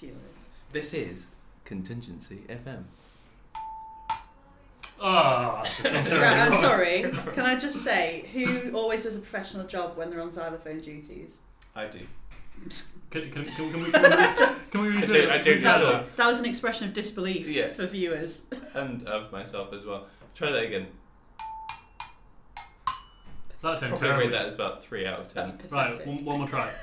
viewers. This is Contingency FM. Right, I'm sorry. Can I just say, who always does a professional job when they're on xylophone duties? I do. Can we refer? I don't know. That was an expression of disbelief for viewers. And of myself as well. Try that again. That turned Probably terrible. rate that as about 3 out of 10. That's pathetic. Right, one more try.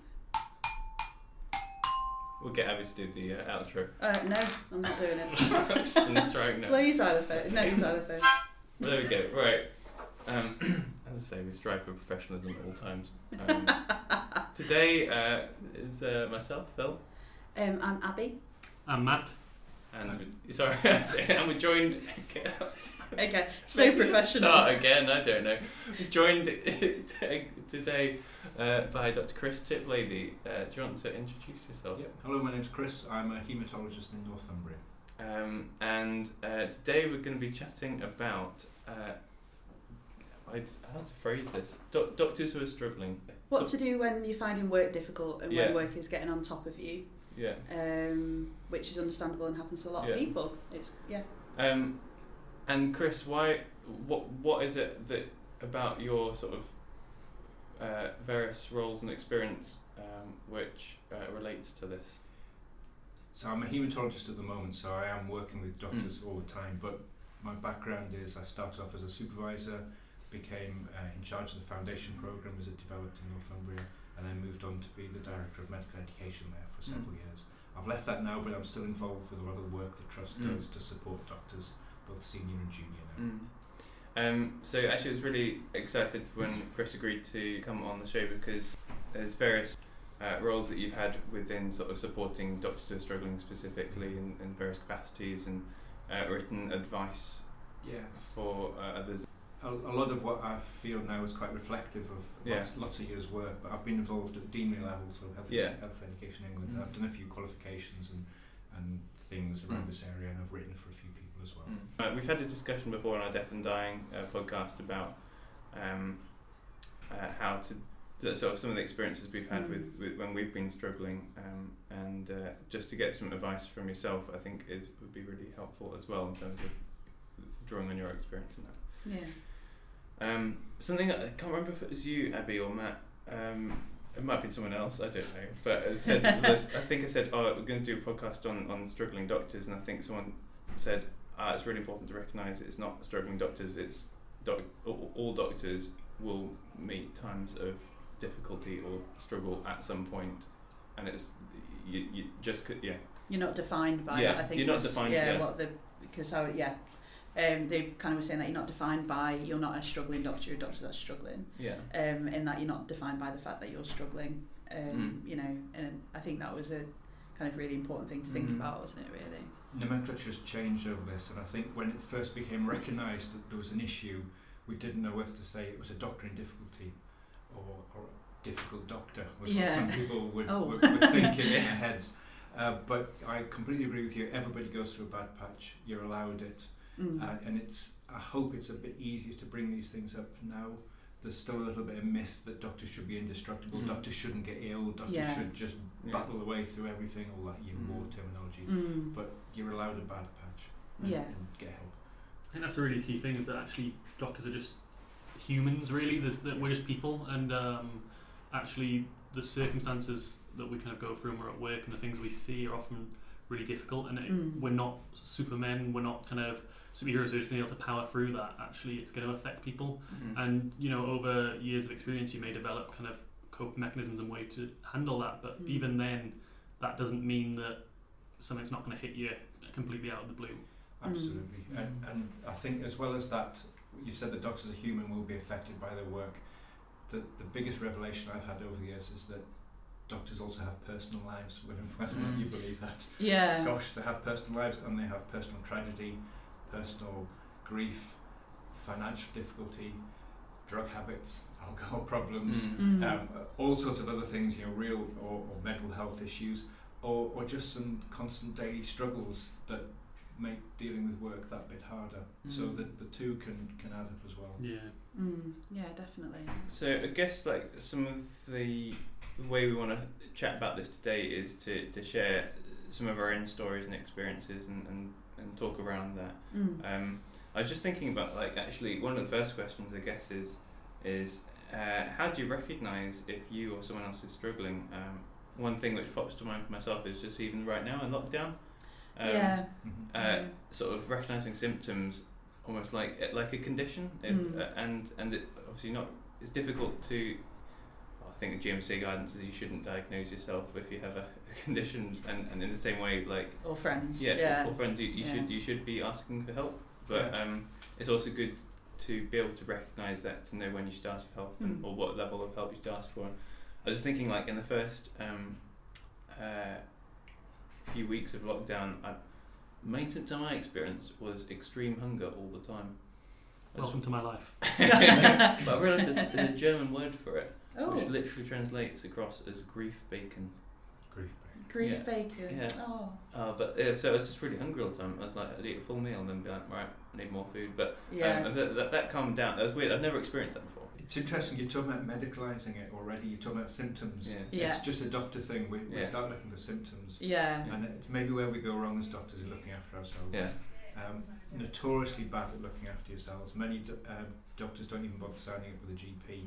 We'll get Abby to do the outro. No, I'm not doing it. Just in the strike now. Blow your xylophone. No, your xylophone. Well, there we go. Right. As I say, we strive for professionalism at all times. Today is myself, Phil. I'm Abby. I'm Matt. And and we're joined. Okay, so professional. Start again. I don't know. We're joined today by Dr. Chris Tiplady. Do you want to introduce yourself? Yep. Hello, my name's Chris. I'm a haematologist in Northumbria. And today we're going to be chatting about how to phrase this. Doctors who are struggling. What to do when you're finding work difficult and when work is getting on top of you. Yeah. Which is understandable and happens to a lot of people. It's And Chris, what is it that about your sort of various roles and experience which relates to this? So I'm a haematologist at the moment, so I am working with doctors all the time, but my background is I started off as a supervisor, became in charge of the foundation programme as it developed in Northumbria, and then moved on to be the director of medical education there for several years. I've left that now, but I'm still involved with a lot of the work the trust does to support doctors, both senior and junior now. So actually I was really excited when Chris agreed to come on the show because there's various roles that you've had within sort of supporting doctors who are struggling specifically in various capacities and written advice for others. A lot of what I feel now is quite reflective of lots of years' work, but I've been involved at deanery level, so Health Education England. I've done a few qualifications and things around this area, and I've written for a few people as well. We've had a discussion before on our Death and Dying podcast about how to sort of some of the experiences we've had with when we've been struggling, and just to get some advice from yourself, I think would be really helpful as well in terms of drawing on your experience in that. Yeah. Something I can't remember if it was you, Abby, or Matt. It might have been someone else, I don't know. But I said, I think I said, we're going to do a podcast on struggling doctors, and I think someone said, it's really important to recognise it's not struggling doctors. It's all doctors will meet times of difficulty or struggle at some point, and it's you just could You're not defined by that. I think you're not defined. They kind of were saying that you're not defined by, you're not a struggling doctor, you're a doctor that's struggling. Yeah. And that you're not defined by the fact that you're struggling. You know, and I think that was a kind of really important thing to think about, wasn't it, really? Nomenclature's changed over this, and I think when it first became recognised that there was an issue, we didn't know whether to say it was a doctor in difficulty or a difficult doctor, was what some people would think in their heads. But I completely agree with you. Everybody goes through a bad patch. You're allowed it. And I hope it's a bit easier to bring these things up now. There's still a little bit of myth that doctors should be indestructible, doctors shouldn't get ill, doctors should just battle their way through everything, all that war terminology. But you're allowed a bad patch and get help. I think that's a really key thing, is that actually doctors are just humans, really. We're just people, and actually the circumstances that we kind of go through when we're at work and the things we see are often really difficult, and we're not supermen, we're not kind of superheroes who are just going to be able to power through that. Actually, it's going to affect people, and you know, over years of experience you may develop kind of coping mechanisms and way to handle that, but even then that doesn't mean that something's not going to hit you completely out of the blue. Absolutely. And I think as well as that, you said that doctors are human, will be affected by their work. The biggest revelation I've had over the years is that doctors also have personal lives, whether or not you believe that. Yeah. Gosh, they have personal lives, and they have personal tragedy, personal grief, financial difficulty, drug habits, alcohol problems, all sorts of other things, you know, real or mental health issues, or just some constant daily struggles that make dealing with work that bit harder. So that the two can add up as well. Yeah, definitely. So I guess like some of the way we want to chat about this today is to share some of our own stories and experiences and talk around that. I was just thinking about, like, actually one of the first questions I guess is how do you recognise if you or someone else is struggling? One thing which pops to mind for myself is just even right now in lockdown, sort of recognising symptoms almost like a condition, and it obviously not. It's difficult to. I think the GMC guidance is you shouldn't diagnose yourself if you have a condition, and in the same way, like, or friends, or friends, you should be asking for help, but it's also good to be able to recognise that, to know when you should ask for help or what level of help you should ask for. I was just thinking, like, in the first few weeks of lockdown, the main symptom I experienced was extreme hunger all the time. Welcome to my life. But I realised there's a German word for it, which Oh, literally translates across as grief bacon. grief bacon. Yeah. Oh. So I was just really hungry all the time. I was like, I'd eat a full meal and then be like, right, I need more food. But Yeah. that calmed down. That was weird. I've never experienced that before. It's interesting, you're talking about medicalising it already, you're talking about symptoms. Yeah. It's just a doctor thing, we start looking for symptoms. Yeah. And it's maybe where we go wrong as doctors in looking after ourselves. Yeah. Notoriously bad at looking after yourselves. Many doctors don't even bother signing up with a GP.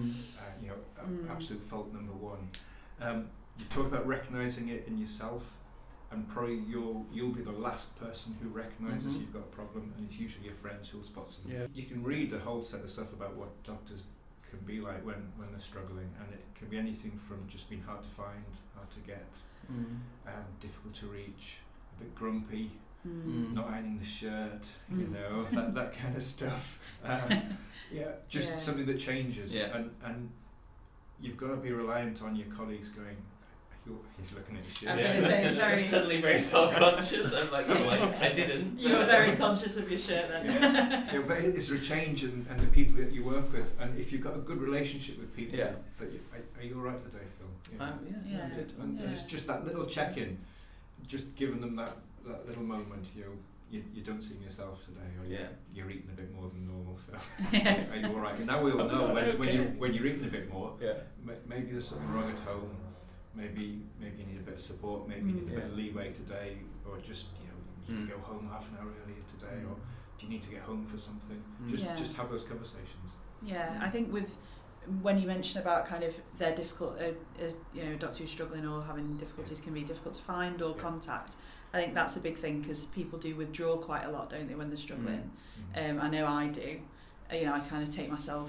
Absolute fault number one. You talk about recognising it in yourself, and probably you'll be the last person who recognises you've got a problem, and it's usually your friends who'll spot something. Yeah. You can read the whole set of stuff about what doctors can be like when they're struggling, and it can be anything from just being hard to find, hard to get, difficult to reach, a bit grumpy, not ironing the shirt, that kind of stuff. Something that changes, and you've got to be reliant on your colleagues going, he's looking at his shirt. Suddenly very self-conscious. I'm like, I didn't. You were very conscious of your shirt then. But is there a change in the people that you work with, and if you've got a good relationship with people, are you all right today, Phil? I'm good. And it's just that little check-in, just giving them that little moment. You don't seem yourself today, or you're eating a bit more than normal, Phil. Are you all right? And now we all know when you're eating a bit more. Maybe there's something wrong at home. Maybe you need a bit of support. Maybe you need a bit of leeway today, or just you can go home half an hour earlier today, or do you need to get home for something? Just have those conversations. Yeah, I think when you mention about kind of they're difficult, doctor who's struggling or having difficulties can be difficult to find or contact. I think that's a big thing, because people do withdraw quite a lot, don't they, when they're struggling? I know I do. I kind of take myself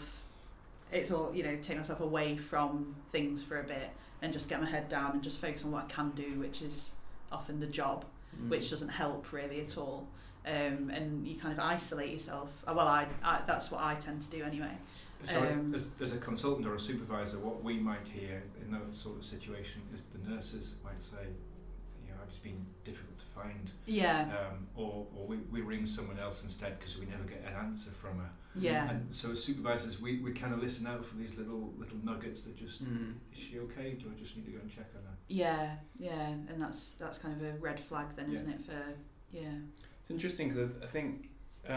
away from things for a bit and just get my head down and just focus on what I can do, which is often the job, which doesn't help really at all. And you kind of isolate yourself. Well, I that's what I tend to do anyway. So as a consultant or a supervisor, what we might hear in that sort of situation is the nurses might say, it's been difficult to find. Yeah. Or we ring someone else instead because we never get an answer from her. Yeah. And so as supervisors, we kind of listen out for these little nuggets that just, is she okay? Do I just need to go and check on her? Yeah, and that's kind of a red flag then, isn't it? It's interesting because I think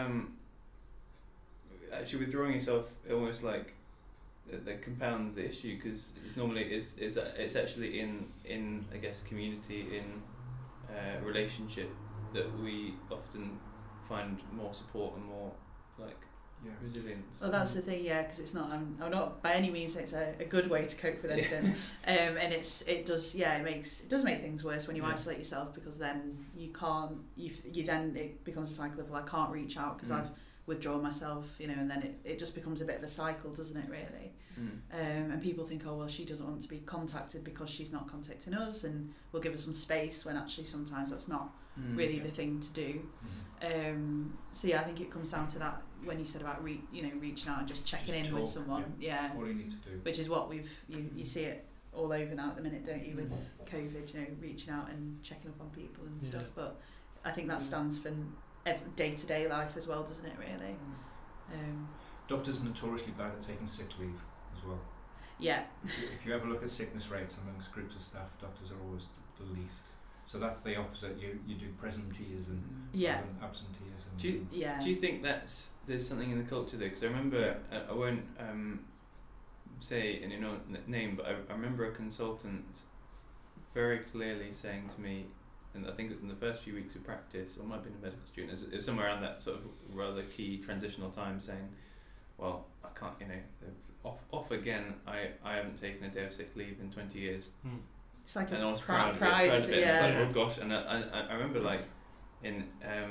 actually withdrawing yourself almost like that compounds the issue, because it's actually in I guess community, in relationship, that we often find more support and more resilience. Well, that's the thing, because it's not. I'm not by any means. It's a good way to cope with anything, and it does make things worse when you isolate yourself, because then you can't. Then it becomes a cycle of, well, I can't reach out because I've withdrawn myself, and then it just becomes a bit of a cycle, doesn't it, really? And people think, oh well, she doesn't want to be contacted because she's not contacting us, and we'll give her some space, when actually sometimes that's not really the thing to do. I think it comes down to that, when you said about reaching out and just checking in with someone, all you need to do, which is what you see it all over now at the minute, don't you, with COVID, reaching out and checking up on people and stuff. But I think that stands for day-to-day life as well, doesn't it, really? Doctors are notoriously bad at taking sick leave as well. Yeah. If you ever look at sickness rates amongst groups of staff, doctors are always the least. So that's the opposite. You do presenteeism rather than absenteeism. Do you think there's something in the culture there? Because I remember, I won't say any name, but I remember a consultant very clearly saying to me, and I think it was in the first few weeks of practice, or it might have been a medical student, it was somewhere around that sort of rather key transitional time, saying, well, I can't, off again, I haven't taken a day of sick leave in 20 years. It's like and a I was pride of it. yeah. It's like, oh gosh, and I remember like in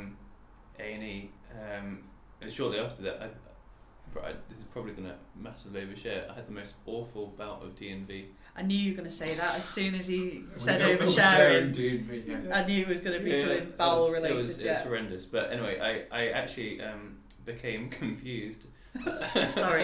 A&E, shortly after that, this is probably going to massively overshare, I had the most awful bout of D&V. I knew you were going to say that as soon as he said oversharing. D&V, yeah. I knew it was going to be something bowel related. It was horrendous. But anyway, I actually became confused. Sorry.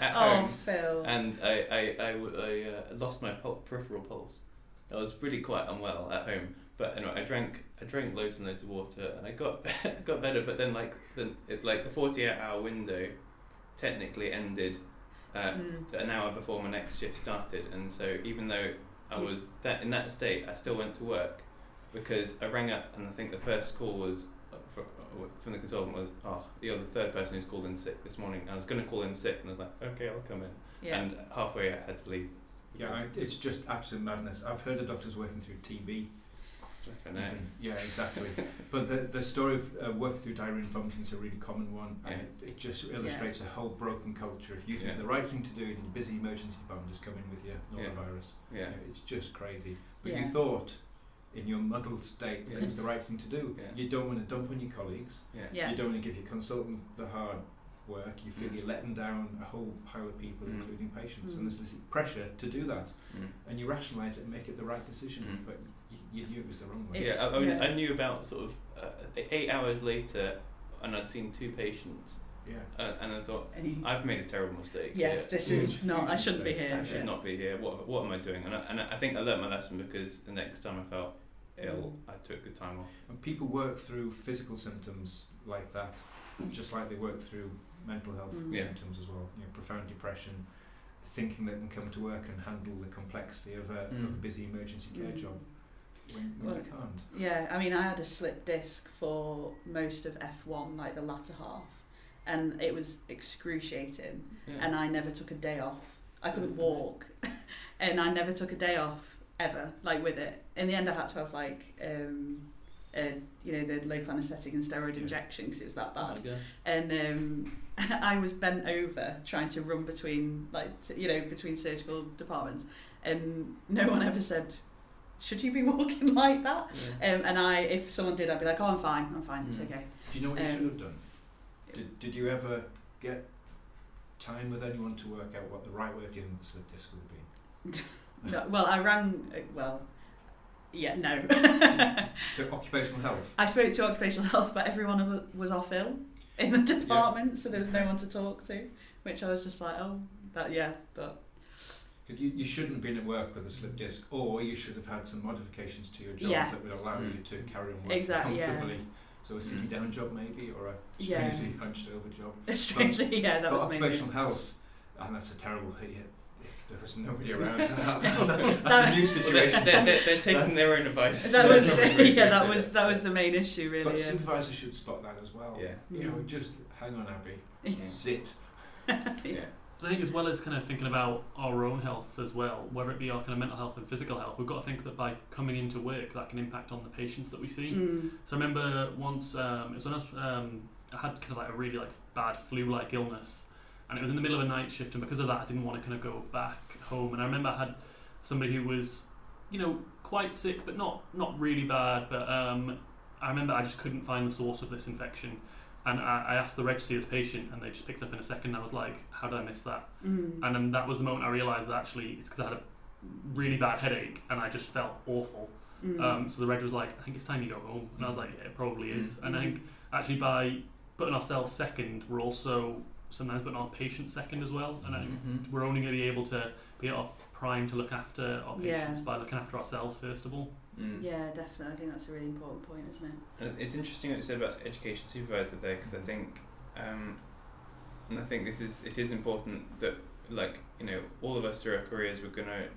Phil. And I lost my peripheral pulse. I was really quite unwell at home. But anyway, I drank loads and loads of water, and I got better. But then the 48-hour window technically ended an hour before my next shift started, and so even though I was in that state, I still went to work, because I rang up, and I think the first call was from the consultant was, you're the third person who's called in sick this morning. I was going to call in sick, and I was like, okay, I'll come in. And halfway I had to leave. Yeah, it's just absolute madness. I've heard of doctors working through TB. I know. Yeah, exactly. But the story of working through diarrhea and vomiting is a really common one, and it just illustrates a whole broken culture. If you think the right thing to do in a busy emergency department is come in with your norovirus, it's just crazy. But you thought, in your muddled state, it was the right thing to do. You don't want to dump on your colleagues. You don't want to give your consultant the hard work. You feel you're letting down a whole pile of people, including patients, and there's this pressure to do that, and you rationalise it and make it the right decision, but you knew it was the wrong way. I knew about sort of 8 hours later, and I'd seen 2 patients. And I thought, I've made a terrible mistake. This is not. I shouldn't be here. I should not be here. What am I doing? And I think I learnt my lesson, because the next time I felt ill, I took the time off. And people work through physical symptoms like that, just like they work through mental health symptoms as well. Profound depression, thinking they can come to work and handle the complexity of a busy emergency care job. When you can't. Yeah, I mean, I had a slip disc for most of F1, like the latter half, and it was excruciating, and I never took a day off. I couldn't walk, and I never took a day off ever, like with it. In the end, I had to have like the local anaesthetic and steroid injection, because it was that bad. And I was bent over trying to run between between surgical departments, and no one ever said, should you be walking like that? And if someone did, I'd be like, I'm fine, it's okay. Do you know what you should have done? Did you ever get time with anyone to work out what the right way of dealing with the slip disc would be? No, well, I rang, no. So occupational health? I spoke to occupational health, but everyone was off ill in the department, so there was no one to talk to, which I was just like, but... Because you shouldn't have been at work with a slip disc, or you should have had some modifications to your job that would allow you to carry on working comfortably. So a sitting down job maybe, or a strangely hunched over job. That was maybe. Occupational health, and that's a terrible hit. If there was nobody around, that's a new situation. They're taking their own advice. That was the main issue, really. But supervisors should spot that as well. Just hang on, Abby. Sit. I think, as well as kind of thinking about our own health as well, whether it be our kind of mental health and physical health, we've got to think that by coming into work, that can impact on the patients that we see. So I remember once, it was when I had kind of like a really bad flu-like illness, and it was in the middle of a night shift, and because of that, I didn't want to kind of go back home. And I remember I had somebody who was, quite sick, but not really bad. But I remember I just couldn't find the source of this infection. And I asked the reg to see this patient, and they just picked up in a second. And I was like, how did I miss that? And then that was the moment I realised that actually it's because I had a really bad headache, and I just felt awful. So the reg was like, I think it's time you go home. And I was like, yeah, it probably is. And I think actually by putting ourselves second, we're also sometimes putting our patients second as well. And I think we're only going to be able to be at our prime to look after our patients by looking after ourselves first of all. Yeah, definitely. I think that's a really important point, isn't it? And it's interesting what you said about education supervisor there, because I think, and I think it is important that all of us through our careers we're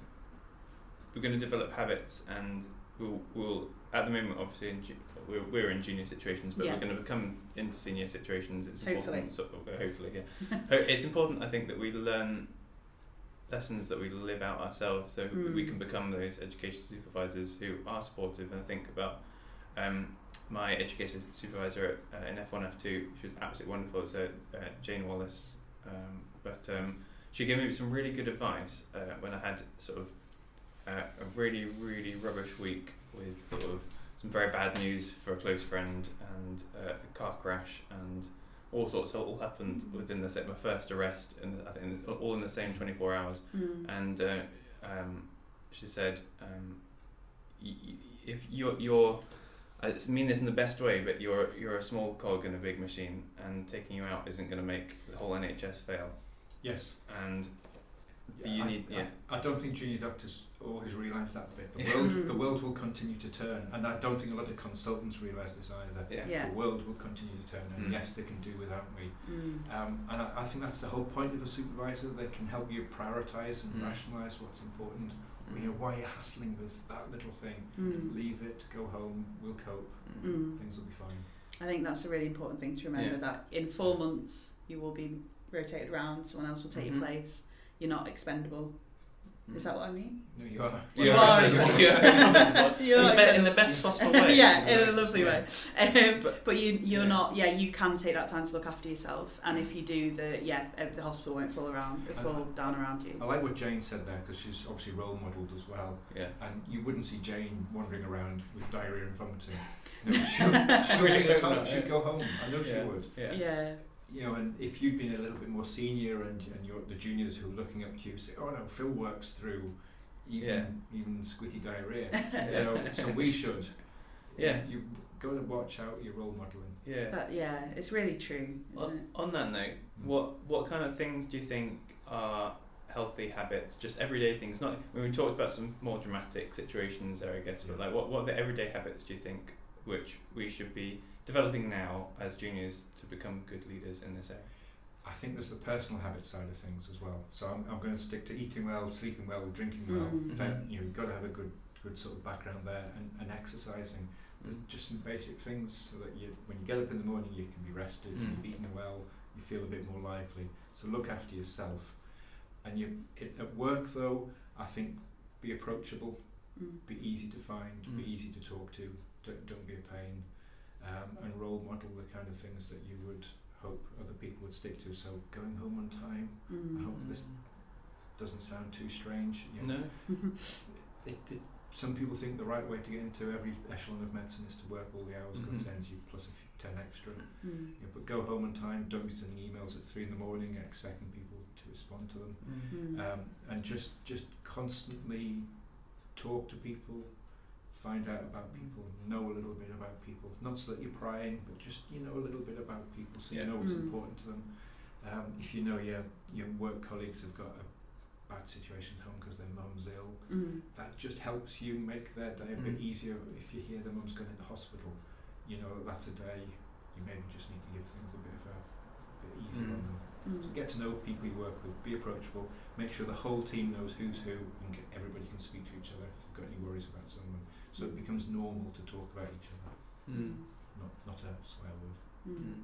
gonna develop habits, and we'll at the moment obviously we're in junior situations, but we're going to come into senior situations. It's important. Hopefully, it's important. I think that we learn lessons that we live out ourselves, so we can become those education supervisors who are supportive and think about my education supervisor in F1, F2, she was absolutely wonderful. So Jane Wallace, she gave me some really good advice when I had sort of a really, really rubbish week with sort of some very bad news for a close friend and a car crash and all sorts. So it all happened within my first arrest, and I think it's all in the same 24 hours. And she said, if you're I mean this in the best way, but you're a small cog in a big machine, and taking you out isn't going to make the whole NHS fail. Yes. And I don't think junior doctors always realise that bit. The world will continue to turn, and I don't think a lot of consultants realise this either. Yeah. The world will continue to turn, and yes, they can do without me. And I think that's the whole point of a supervisor. They can help you prioritise and rationalise what's important. You know, why are you hassling with that little thing? Leave it, go home, we'll cope, things will be fine. I think that's a really important thing to remember, that in 4 months you will be rotated around, someone else will take your place. You're not expendable. Is that what I mean? No, you are. You are expendable. In the best possible way. Yeah, in a lovely way. But you're not. Yeah, you can take that time to look after yourself, and if you do, the hospital won't fall down around you. I like what Jane said there, because she's obviously role modelled as well. Yeah. And you wouldn't see Jane wandering around with diarrhea and vomiting. No, she'd go home. I know she would. Yeah. You know, and if you'd been a little bit more senior, and you're the juniors who are looking up to you say, "Oh no, Phil works through even squitty diarrhea." You know, so we should. Yeah. You've got to watch out your role modelling. Yeah. It's really true, isn't it? On that note, what kind of things do you think are healthy habits? Just everyday things. Not. We talked about some more dramatic situations there, I guess. But like, what are the everyday habits do you think which we should be developing now as juniors to become good leaders in this area? I think there's the personal habit side of things as well. So I'm going to stick to eating well, sleeping well, drinking well. Then you've got to have a good sort of background there, and exercising. There's just some basic things so that when you get up in the morning, you can be rested, you've eaten well, you feel a bit more lively. So look after yourself. And at work though, I think be approachable, be easy to find, be easy to talk to, don't be a pain. And role model the kind of things that you would hope other people would stick to. So going home on time. I hope this doesn't sound too strange. You know, no. Some people think the right way to get into every echelon of medicine is to work all the hours God sends you, plus a few 10 extra. But go home on time. Don't be sending emails at 3 a.m. expecting people to respond to them. And just constantly talk to people. Find out about people, know a little bit about people, not so that you're prying, but just a little bit about people, so you know what's important to them. If you know your work colleagues have got a bad situation at home because their mum's ill, that just helps you make their day a bit easier. If you hear their mum's gone into hospital, you know that's a day you maybe just need to give things a bit easier on them. So get to know people you work with, be approachable, make sure the whole team knows who's who, and everybody can speak to each other if they've got any worries about someone. So it becomes normal to talk about each other, not a swear word.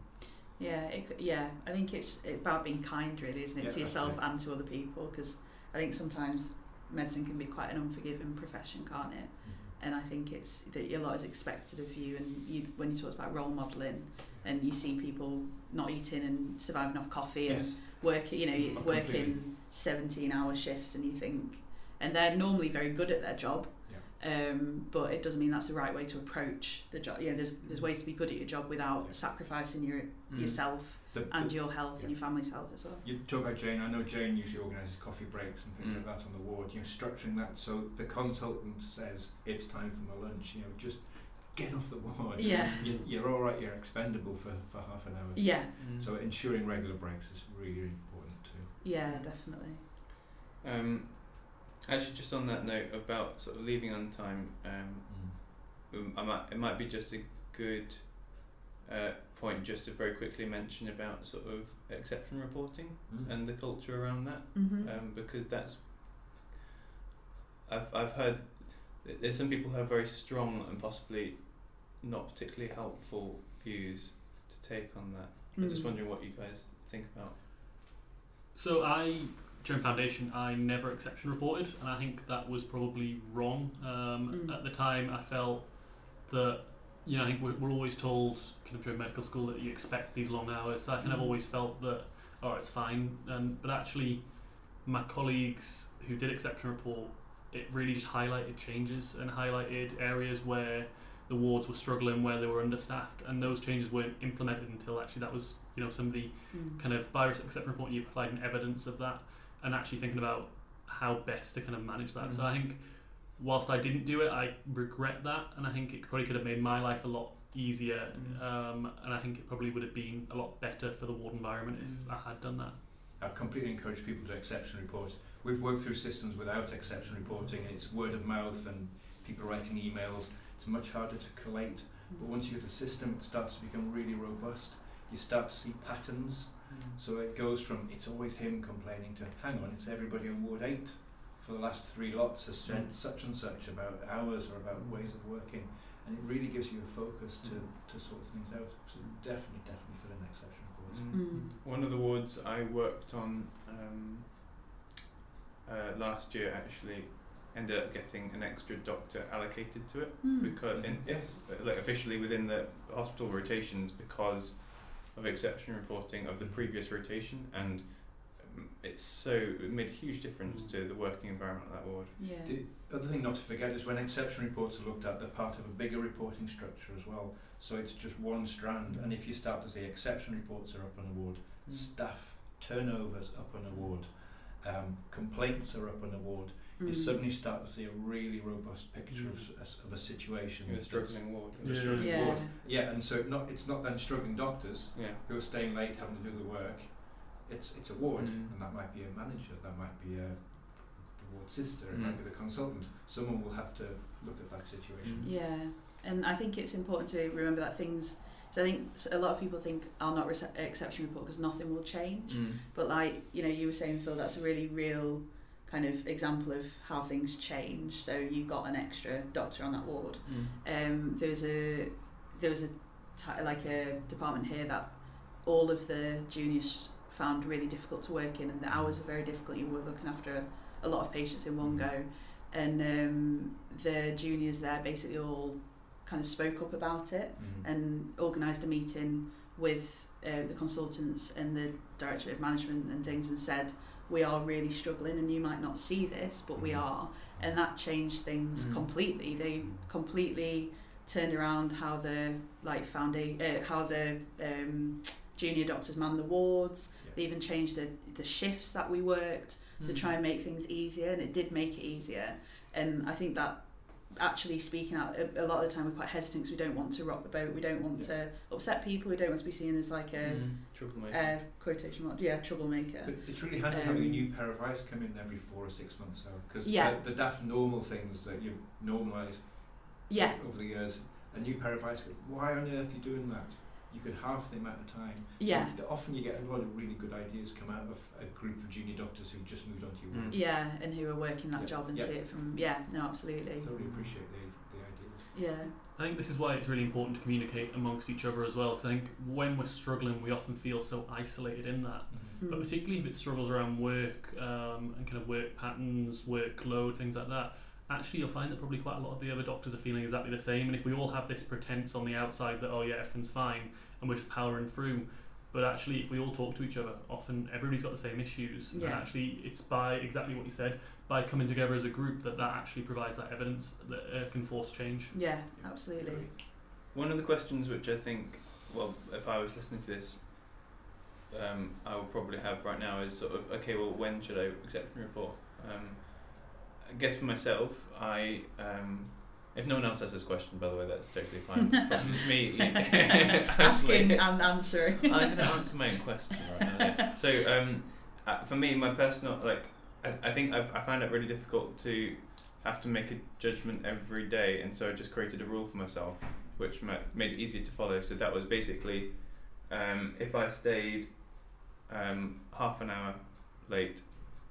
Yeah, I think it's about being kind, really, isn't it, to yourself and to other people? Because I think sometimes medicine can be quite an unforgiving profession, can't it? And I think it's that a lot is expected of you. And when you talk about role modelling, and you see people not eating and surviving off coffee and working 17-hour shifts, and you think, and they're normally very good at their job. But it doesn't mean that's the right way to approach the job. There's ways to be good at your job without sacrificing yourself and your health and your family's health as well. You talk about Jane. I know Jane usually organises coffee breaks and things like that on the ward. Structuring that so the consultant says it's time for my lunch. Just get off the ward. You're all right. You're expendable for half an hour. So ensuring regular breaks is really important too. Yeah, definitely. Actually, just on that note about sort of leaving on time, it might be just a good point just to very quickly mention about sort of exception reporting and the culture around that, because that's I've heard there's some people who have very strong and possibly not particularly helpful views to take on that. I'm just wondering what you guys think about. So during foundation, I never exception reported, and I think that was probably wrong. At the time, I felt that you know, I think we're always told kind of during medical school that you expect these long hours. So I kind of always felt that, oh, it's fine. But actually, my colleagues who did exception report, it really just highlighted changes and highlighted areas where the wards were struggling, where they were understaffed, and those changes weren't implemented until actually that was, you know, somebody kind of by exception reporting you providing evidence of that and actually thinking about how best to kind of manage that. So I think whilst I didn't do it, I regret that, and I think it probably could have made my life a lot easier, and I think it probably would have been a lot better for the ward environment if I had done that. I completely encourage people to exception report. We've worked through systems without exception reporting, and it's word of mouth and people writing emails. It's much harder to collate, but once you get a system, it starts to become really robust. You start to see patterns. So it goes from it's always him complaining to hang on, it's everybody on Ward 8 for the last 3 lots has said such and such about hours or about ways of working, and it really gives you a focus to sort things out. So definitely fill in exception reports. One of the wards I worked on last year actually ended up getting an extra doctor allocated to it because like officially within the hospital rotations because of exception reporting of the previous rotation, and it made a huge difference to the working environment of that ward. The other thing not to forget is when exception reports are looked at, they're part of a bigger reporting structure as well. So it's just one strand, and if you start to see exception reports are up on a ward, staff turnovers up on a ward, complaints are up on a ward, you suddenly start to see a really robust picture of a situation. In a struggling ward. Yeah, and so it's not then struggling doctors who are staying late having to do the work. It's a ward, and that might be a manager, that might be the ward sister, it might be the consultant. Someone will have to look at that situation. Yeah, and I think it's important to remember that things. So I think a lot of people think I'll not exception report because nothing will change. But like you were saying, Phil, that's a really real kind of example of how things change. So you've got an extra doctor on that ward. There was a department here that all of the juniors found really difficult to work in, and the hours were very difficult. You were looking after a lot of patients in one go, and the juniors there basically all kind of spoke up about it and organised a meeting with the consultants and the director of management and things, and said, we are really struggling, and you might not see this, but we are. And that changed things completely. They completely turned around how the junior doctors man the wards. They even changed the shifts that we worked to try and make things easier, and it did make it easier. And I think that actually speaking out, a lot of the time we're quite hesitant because we don't want to rock the boat, we don't want to upset people, we don't want to be seen as like a troublemaker. Quotation mark, troublemaker. But it's really handy having a new pair of eyes come in every 4 or 6 months now, because the daft normal things that you've normalised over the years, a new pair of eyes, why on earth are you doing that? You could half the amount of time. So often you get a lot of really good ideas come out of a group of junior doctors who've just moved on to your work. Yeah, and who are working that job and see it from, absolutely. I thoroughly appreciate the ideas. Yeah. I think this is why it's really important to communicate amongst each other as well, because I think when we're struggling we often feel so isolated in that. But particularly if it struggles around work and kind of work patterns, workload, things like that, actually you'll find that probably quite a lot of the other doctors are feeling exactly the same. And if we all have this pretense on the outside that everything's fine and we're just powering through, but actually if we all talk to each other, often everybody's got the same issues, and actually it's by exactly what you said, by coming together as a group that actually provides that evidence that can force change. Absolutely. One of the questions which I think, well, if I was listening to this, I would probably have right now is sort of, okay, well, when should I accept and report? I guess for myself, if no one else has this question, by the way, that's totally fine. It's just me asking and answering. I'm going to answer my own question right now. So for me, my personal, I think I find it really difficult to have to make a judgment every day, and so I just created a rule for myself, which made it easier to follow. So that was basically, if I stayed half an hour late,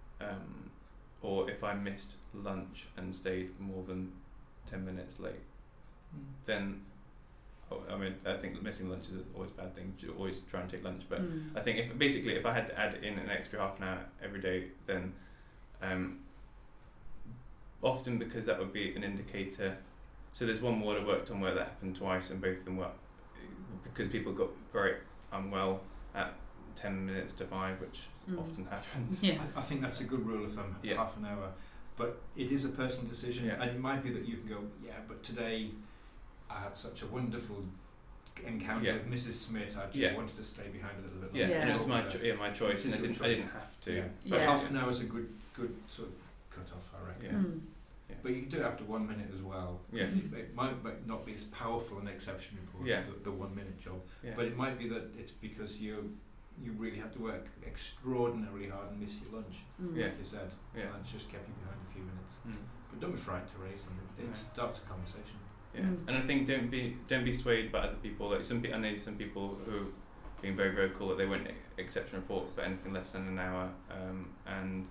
or if I missed lunch and stayed more than 10 minutes late, then I think missing lunch is always a bad thing. You should always try and take lunch, but I think if I had to add in an extra half an hour every day, then often because that would be an indicator So there's one ward I worked on where that happened twice, and both of them were because people got very unwell at 10 minutes to 5, which often happens. Yeah. I think that's a good rule of thumb, Yeah. half an hour. But it is a personal decision, Yeah. and it might be that you can go, yeah, but today I had such a wonderful encounter Yeah. with Mrs. Smith. I just Yeah. wanted to stay behind a little bit Yeah, longer. and it was Talk my with her. my choice, and I It is didn't your choice. have to. Yeah. But But Yeah. half an hour is a good sort of cut off, I reckon. Mm. Yeah. But you can do it after 1 minute as well. Yeah. It might not be as powerful an exception report Yeah. as the 1 minute job, Yeah. but it might be that it's because you really have to work extraordinarily hard and miss your lunch, Yeah. like you said, Yeah. and it's just kept you behind a few minutes. Mm. But don't be frightened to raise them. It No. starts a conversation. Yeah, Mm. and I think don't be swayed by other people. Like I know some people who are being very vocal that they won't accept a report for anything less than an hour. And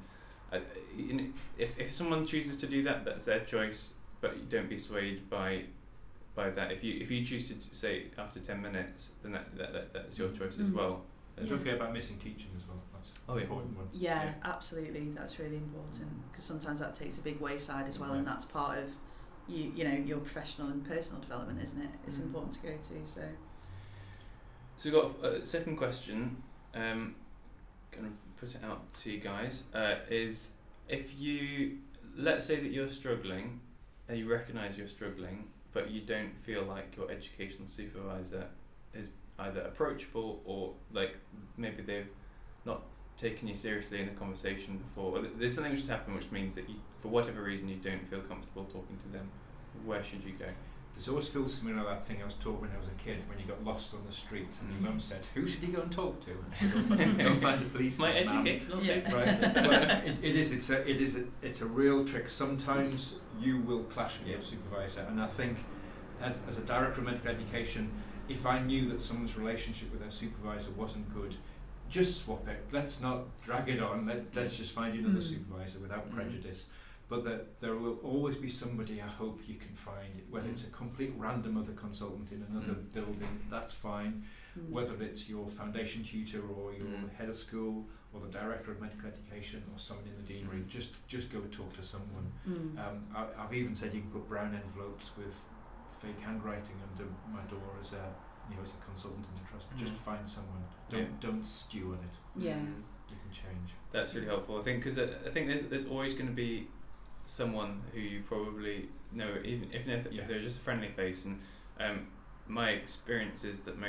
if someone chooses to do that, that's their choice. But you don't be swayed by that. If you choose to say after 10 minutes, then that's your choice as well. And don't forget about missing teaching as well. That's an important one. Yeah, absolutely. That's really important because sometimes that takes a big wayside as well, and that's part of you know your professional and personal development, isn't it? It's important to go to. So we've got a second question. Going to put it out to you guys. Is if you let's say that you're struggling, and you recognise you're struggling, but you don't feel like your educational supervisor is either approachable or like maybe they've not taken you seriously in a conversation before. Or there's something which has happened which means that you, for whatever reason, you don't feel comfortable talking to them. Where should you go? There's always feels similar to that thing I was taught when I was a kid, when you got lost on the street and your mum said, "Who should you go and talk to?" Go and find the policeman. My educational Right. Well, it is. It's a real trick. Sometimes you will clash with your supervisor, and I think, as a director of medical education, if I knew that someone's relationship with their supervisor wasn't good, just swap it. Let's not drag it on. Let's just find another supervisor without prejudice. But that there will always be somebody, I hope you can find, whether it's a complete random other consultant in another building, that's fine. Whether it's your foundation tutor or your head of school or the director of medical education or someone in the deanery, just go talk to someone. I've even said you can put brown envelopes with fake handwriting under my door as a consultant in the trust. Just find someone. Don't stew on it. Yeah. You can change. That's really helpful. I think because I think there's always going to be someone who you probably know, even if they're just a friendly face. And my experience is that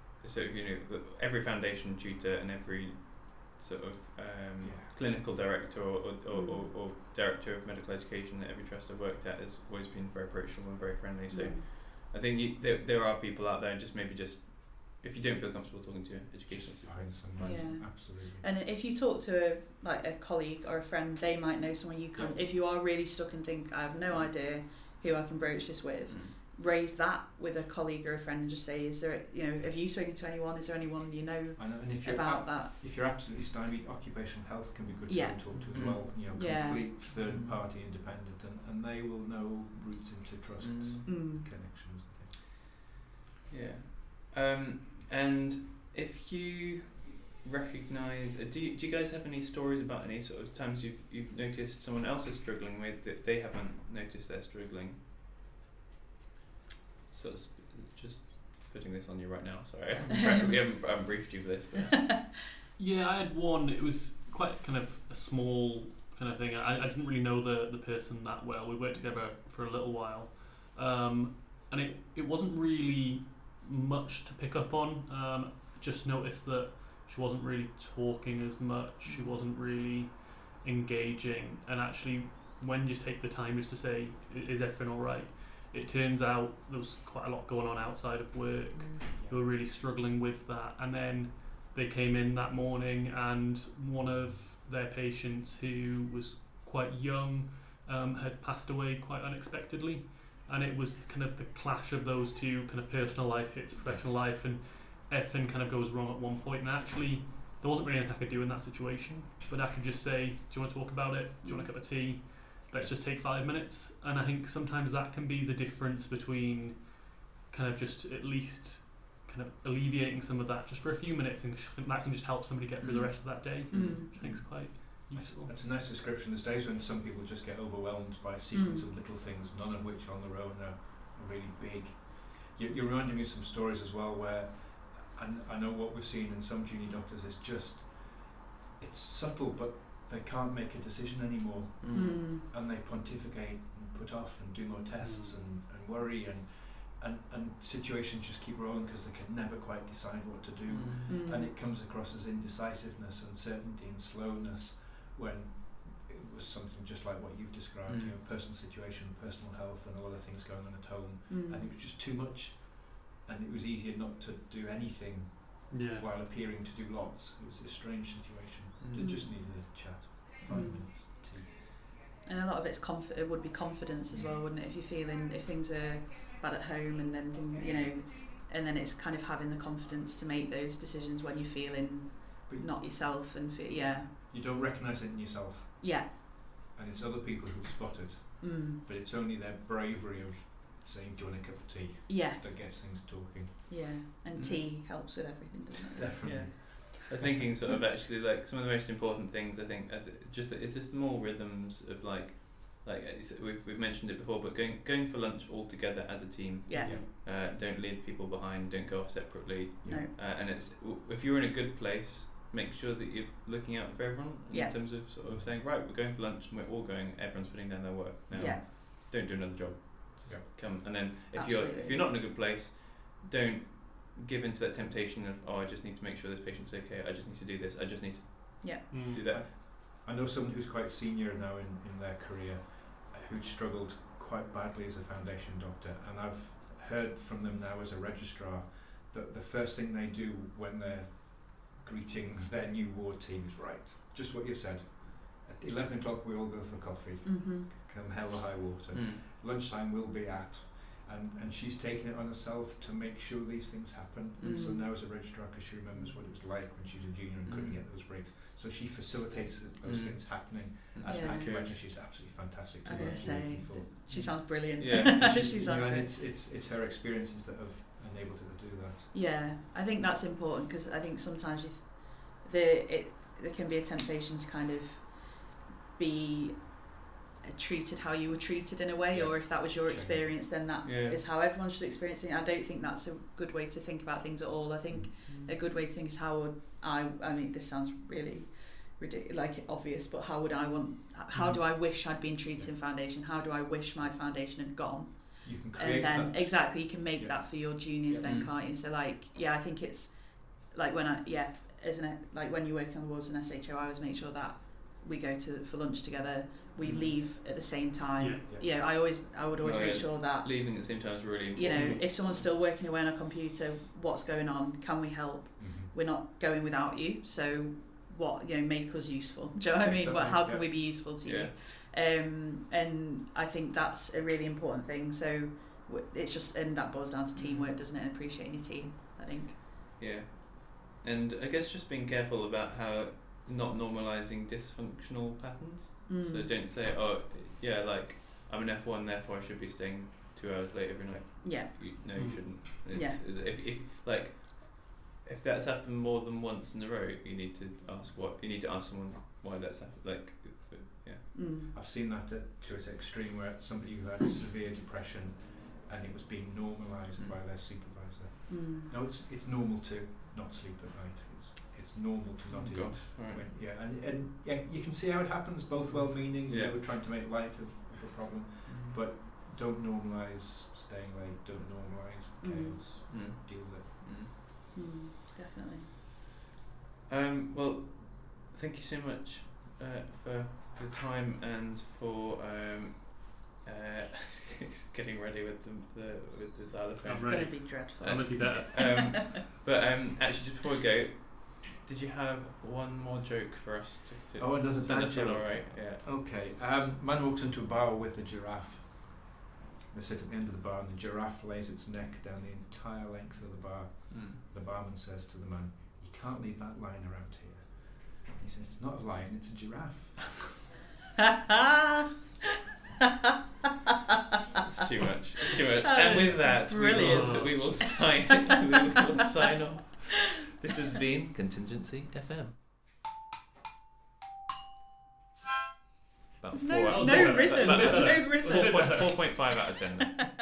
every foundation tutor and every sort of clinical director or director of medical education at every trust I've worked at has always been very approachable and very friendly. So I think there are people out there, just if you don't feel comfortable talking to your education, find someone. Absolutely. And if you talk to a colleague or a friend, they might know someone you can. If you are really stuck and think, I have no idea who I can broach this with, raise that with a colleague or a friend and just say, is there, have you spoken to anyone? Is there anyone you know and if you're about that? If you're absolutely stymied, occupational health can be good to talk to as well. Complete third party independent, and they will know routes into trusts, connections and things. Yeah. And if you recognise, do you guys have any stories about any sort of times you've noticed someone else is struggling with that they haven't noticed they're struggling? So just putting this on you right now. Sorry, we haven't briefed you for this. But. Yeah, I had one. It was quite kind of a small kind of thing. I didn't really know the person that well. We worked together for a little while, and it wasn't really much to pick up on. Just noticed that she wasn't really talking as much. She wasn't really engaging, and actually, when you take the time just to say, "Is everything all right?" It turns out there was quite a lot going on outside of work. They were really struggling with that, and then they came in that morning, and one of their patients, who was quite young, had passed away quite unexpectedly. And it was kind of the clash of those two, kind of personal life hits professional life, and everything kind of goes wrong at one point. And actually, there wasn't really anything I could do in that situation, but I could just say, do you want to talk about it? Do you want a cup of tea? Let's just take 5 minutes. And I think sometimes that can be the difference between kind of just at least kind of alleviating some of that just for a few minutes, and that can just help somebody get through the rest of that day, which I think is quite useful. That's a nice description. There's days when some people just get overwhelmed by a sequence of little things, none of which on their own are really big. You're reminding me of some stories as well where, and I know what we've seen in some junior doctors is just, it's subtle, but they can't make a decision anymore, and they pontificate and put off and do more tests and worry, and situations just keep rolling because they can never quite decide what to do, and it comes across as indecisiveness, uncertainty and slowness, when it was something just like what you've described, personal situation, personal health and a lot of things going on at home, and it was just too much, and it was easier not to do anything while appearing to do lots. It was a strange situation. They just needed a chat, 5 minutes, tea. And a lot of it's it would be confidence as well, wouldn't it? If you're feeling, if things are bad at home, and then and then it's kind of having the confidence to make those decisions when you're feeling not yourself, and you don't recognise it in yourself. Yeah. And it's other people who spot it. But it's only their bravery of saying, "Do you want a cup of tea?" Yeah. That gets things talking. Yeah, and tea helps with everything, doesn't it? Definitely. Yeah. I was thinking sort of actually like some of the most important things I think just it's just the more rhythms of like we've mentioned it before, but going for lunch all together as a team. Yeah. Don't leave people behind. Don't go off separately. No. And it's if you're in a good place, make sure that you're looking out for everyone in terms of sort of saying, right, we're going for lunch and we're all going. Everyone's putting down their work now. Yeah. Don't do another job. Just come. And then if Absolutely. you're not in a good place, don't give into that temptation of I just need to make sure this patient's okay. I just need to do this. I just need to do that. I know someone who's quite senior now in their career who struggled quite badly as a foundation doctor, and I've heard from them now as a registrar that the first thing they do when they're greeting their new ward team is, right, just what you said, at 11 o'clock we all go for coffee, come hell or high water, lunchtime we'll be at, and she's taken it on herself to make sure these things happen. So now as a registrar, because she remembers what it was like when she was a junior and couldn't get those breaks, so she facilitates those things happening. As I can imagine, she's absolutely fantastic to work with. She sounds brilliant. Yeah. She sounds and great. it's her experiences that have enabled her to do that. Yeah, I think that's important, because I think sometimes there can be a temptation to kind of be treated how you were treated in a way, or if that was your experience, then that is how everyone should experience it. I don't think that's a good way to think about things at all. I think a good way to think is how would I mean, this sounds really ridiculous, like obvious, but how do I wish I'd been treated in foundation? How do I wish my foundation had gone? You can create and then that. Exactly, you can make that for your juniors then, can't you? So like, I think it's like when when you're working on the wards in SHO, I always make sure that we go for lunch together, we leave at the same time. I would always make sure that leaving at the same time is really important. If someone's still working away on a computer, what's going on? Can we help? We're not going without you, so what, make us useful. Do you know what I mean? Exactly, how can we be useful to you? And I think that's a really important thing. So it's just, and that boils down to teamwork, doesn't it? And appreciating your team, I think. Yeah. And I guess just being careful about how not normalising dysfunctional patterns. So don't say, like I'm an F1, therefore I should be staying 2 hours late every night. Yeah. You shouldn't. If that's happened more than once in a row, you need to ask someone why that's happened. I've seen that to its extreme, where somebody who had severe depression and it was being normalised by their supervisor. No, it's normal to not sleep at night. It's normal to not eat. Right. And you can see how it happens, both well-meaning, we're trying to make light of a problem, but don't normalise staying late, don't normalise chaos, deal with it. Definitely. Well, thank you so much for your time and for getting ready with the xylophone. It's going to be dreadful. I'm going to do that. But actually, just before we go, did you have one more joke for us to another bad joke? All right, yeah. Okay. Man walks into a bar with a giraffe. They sit at the end of the bar, and the giraffe lays its neck down the entire length of the bar. The barman says to the man, "You can't leave that line around here." He says, "It's not a lion, it's a giraffe." It's too much. It's too much. And with that, we will sign off. This has been Contingency FM. About no rhythm. 4.5 out of 10.